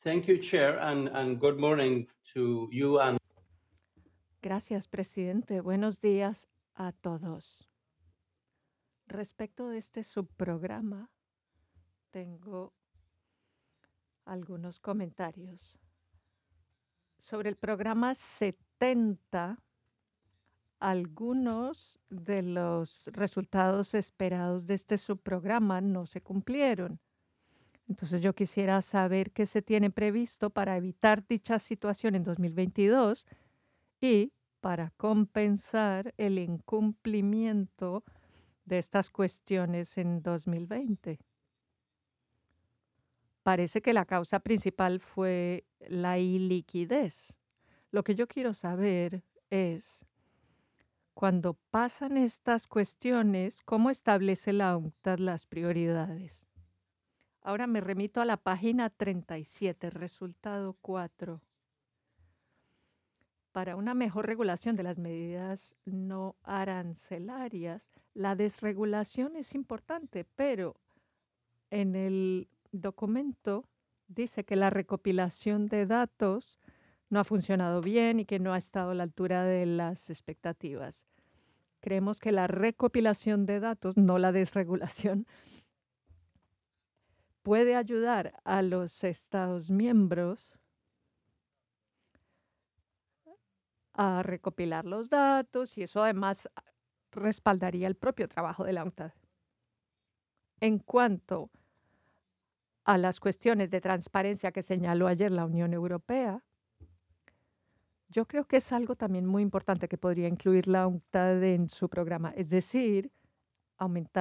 Thank you, Chair, and good morning to you and Gracias, presidente. Buenos días a todos. Respecto de este subprograma, tengo algunos comentarios. Sobre el programa 70, algunos de los resultados esperados de este subprograma no se cumplieron. Entonces yo quisiera saber qué se tiene previsto para evitar dicha situación en 2022 y para compensar el incumplimiento de estas cuestiones en 2020. Parece que la causa principal fue la iliquidez. Lo que yo quiero saber es, cuando pasan estas cuestiones, ¿cómo establece la UNCTAD las prioridades? Ahora me remito a la página 37, resultado 4. Para una mejor regulación de las medidas no arancelarias, la desregulación es importante, pero en el documento dice que la recopilación de datos no ha funcionado bien y que no ha estado a la altura de las expectativas. Creemos que la recopilación de datos, no la desregulación, puede ayudar a los Estados miembros a recopilar los datos y eso además respaldaría el propio trabajo de la UNCTAD. En cuanto a las cuestiones de transparencia que señaló ayer la Unión Europea, yo creo que es algo también muy importante que podría incluir la UNCTAD en su programa, es decir, aumentar